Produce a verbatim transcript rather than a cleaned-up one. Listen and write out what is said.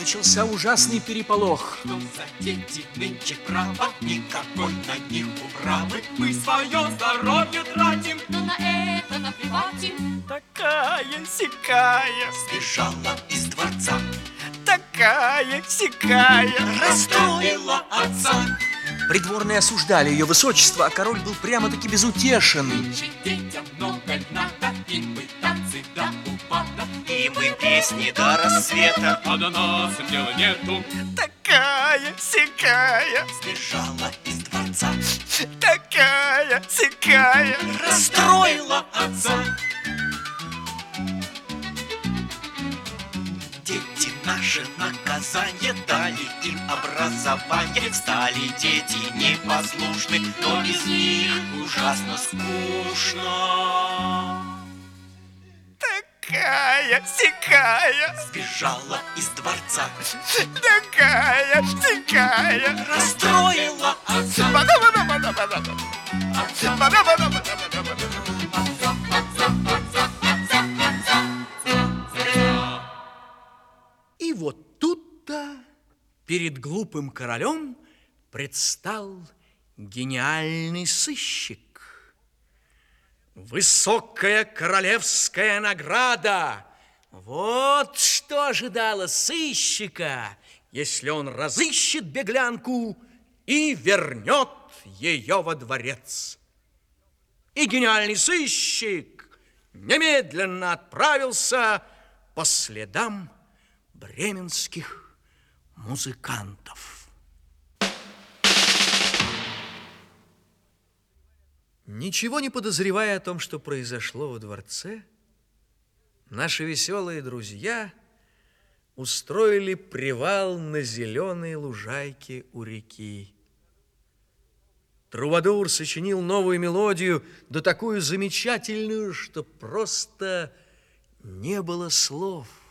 начался ужасный переполох. Что за дети нынче право, никакой на них управы. Мы свое здоровье тратим, но на это наплевать им. Такая-сякая сбежала из дворца, такая-сякая расстроила отца. Придворные осуждали ее высочество, а король был прямо-таки безутешен. Нынче детям много надо, и мы танцы до упада, И мы песни до рассвета. а до нас дела нету. Такая-сякая Сбежала из дворца, такая-сякая расстроила отца. Дети наши наказание дали им образование. Стали дети непослушны, но без них ужасно скучно. Такая-сякая Сбежала из дворца, такая-сякая расстроила отца. И вот тут-то перед глупым королем предстал гениальный сыщик. Высокая королевская награда. Вот что ожидало сыщика, если он разыщет беглянку и вернет ее во дворец. И гениальный сыщик немедленно отправился по следам бременских музыкантов. Ничего не подозревая о том, что произошло во дворце, наши веселые друзья устроили привал на зеленой лужайке у реки. Трубадур сочинил новую мелодию, да такую замечательную, что просто не было слов.